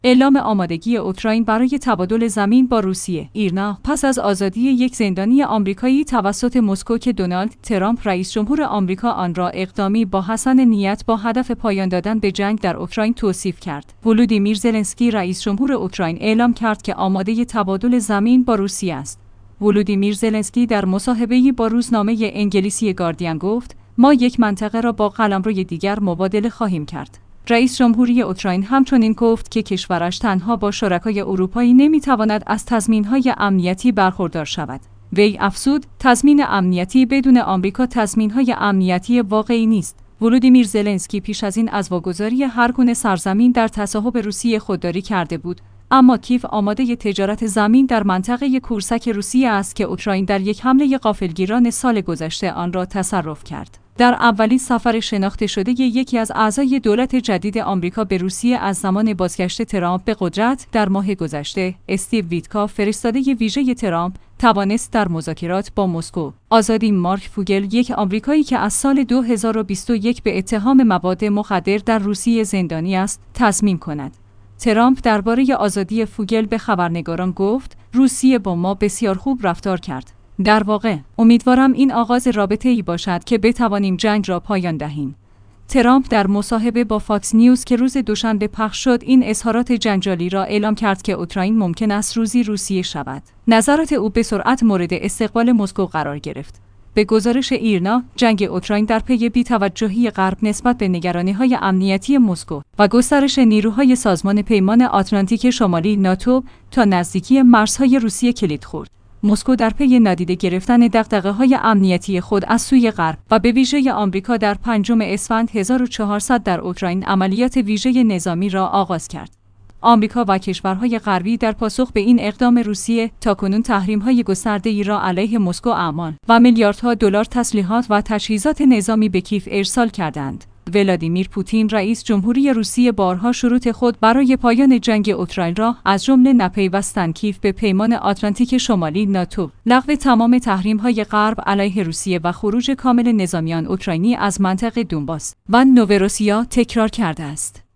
اعلام آمادگی اوکراین برای تبادل زمین با روسیه. ایرنا پس از آزادی یک زندانی آمریکایی توسط مسکو که دونالد ترامپ رئیس جمهور آمریکا آن را اقدامی با حسن نیت با هدف پایان دادن به جنگ در اوکراین توصیف کرد. ولودیمیر زلنسکی رئیس جمهور اوکراین اعلام کرد که آماده تبادل زمین با روسیه است. ولودیمیر زلنسکی در مصاحبه‌ای با روزنامه انگلیسی گاردین گفت: ما یک منطقه را با قلمروی دیگر مبادله خواهیم کرد. رئیس جمهوری اوکراین همچنین گفت که کشورش تنها با شرکای اروپایی نمیتواند از تضمین‌های امنیتی برخوردار شود. وی افزود: تضمین امنیتی بدون آمریکا تضمین‌های امنیتی واقعی نیست. ولودیمیر زلنسکی پیش از این از واگذاری هر گونه سرزمین در تصاحب روسیه خودداری کرده بود، اما کیف آماده تجارت زمین در منطقه کورسک روسیه است که اوکراین در یک حمله غافلگیرانه سال گذشته آن را تصرف کرد. در اولین سفر شناخته شده یکی از اعضای دولت جدید آمریکا به روسیه از زمان بازگشت ترامپ به قدرت در ماه گذشته، استیو ویتکاف فرستاده ویژه ترامپ توانست در مذاکرات با مسکو آزادی مارک فوگل، یک آمریکایی که از سال 2021 به اتهام مواد مخدر در روسیه زندانی است، تضمین کند. ترامپ درباره آزادی فوگل به خبرنگاران گفت: روسیه با ما بسیار خوب رفتار کرد. در واقع، امیدوارم این آغاز رابطه‌ای باشد که بتوانیم جنگ را پایان دهیم. ترامپ در مصاحبه با فاکس نیوز که روز دوشنبه پخش شد، این اظهارات جنجالی را اعلام کرد که اوکراین ممکن است روزی روسیه شود. نظرات او به سرعت مورد استقبال مسکو قرار گرفت. به گزارش ایرنا، جنگ اوکراین در پی بی‌توجهی غرب نسبت به نگرانی‌های امنیتی مسکو و گسترش نیروهای سازمان پیمان آتلانتیک شمالی ناتو تا نزدیکی مرزهای روسیه کلید خورد. مسکو در پی نادیده گرفتن دغدغه‌های امنیتی خود از سوی غرب و به ویژه آمریکا در 5 اسفند 1400 در اوکراین عملیات ویژه نظامی را آغاز کرد. آمریکا و کشورهای غربی در پاسخ به این اقدام روسیه تاکنون تحریم‌های گسترده‌ای را علیه مسکو اعمال و میلیاردها دلار تسلیحات و تجهیزات نظامی به کیف ارسال کردند. ولادیمیر پوتین رئیس جمهوری روسیه بارها شروط خود برای پایان جنگ اوکراین را از جمله نپیوستن کیف به پیمان آتلانتیک شمالی ناتو، لغو تمام تحریم‌های غرب علیه روسیه و خروج کامل نظامیان اوکراینی از منطقه دونباس و نووراسیا تکرار کرده است.